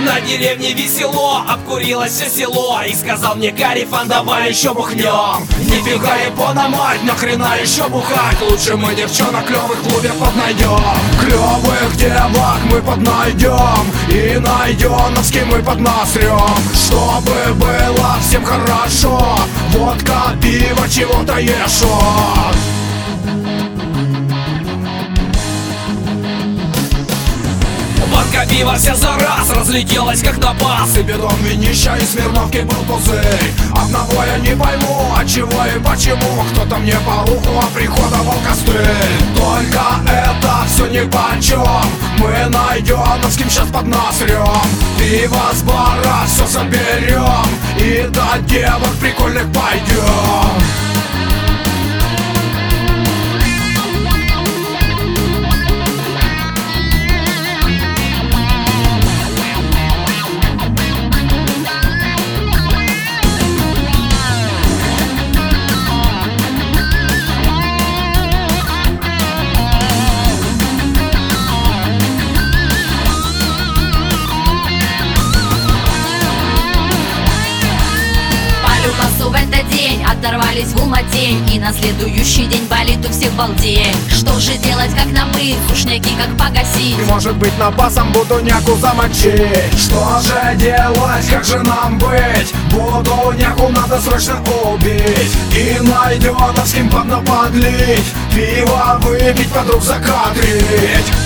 На деревне весело, обкурилось все село. И сказал мне Карифан, давай еще бухнем. Нифига япона мать, нахрена еще бухать? Лучше мы девчонок клевых в клубе поднайдем. Клевых девок мы поднайдем, и найденовским мы поднасрем. Чтобы было всем хорошо, водка, пиво, чего-то ешо. Водка, пиво, вся за раз разлетелась как на бас. И бедом винища, и Смирновки был пузырь. Одного я не пойму, отчего и почему кто-то мне по уху оприходовал костыль. Только это все ни почем, мы найденовским сейчас поднасрем. Пиво с бара все соберем, и до девок прикольных пойдем. В этот день оторвались в Алматень, и на следующий день болит у всех балдень. Что же делать, как нам быть, сушняки как погасить? И может быть напасом буду няку замочить. Что же делать, как же нам быть? Буду няку надо срочно убить, и найденовским поднаподлить, пиво выпить, подруг закадрить.